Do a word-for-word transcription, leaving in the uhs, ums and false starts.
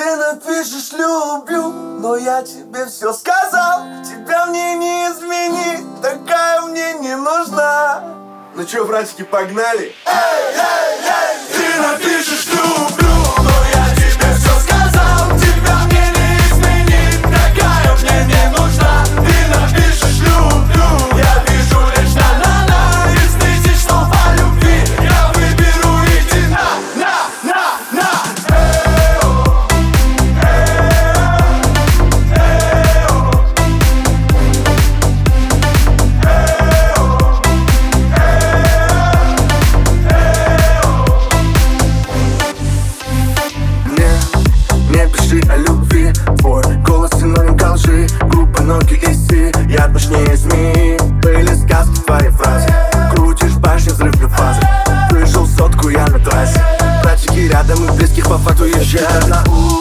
Ты напишешь «люблю», но я тебе все сказал. Тебя мне не изменить, такая мне не нужна. Ну чё, братики, погнали? Эй, эй, эй! Ты напишешь «люблю», но я тебе все сказал. Тебя мне не изменить, такая мне не нужна. Ты напишешь «люблю», я вижу лишь на-на-на. Из тысяч слов о любви я выберу иди на, на, на, на. Не пиши о любви, твой голос синоним ко лжи. Группа ноги и си, я точнее змеи. Были сказки твои фразы, крутишь башню, взрыв на фазы. Выжил сотку я на трассе, братики рядом и близких по факту еще одна.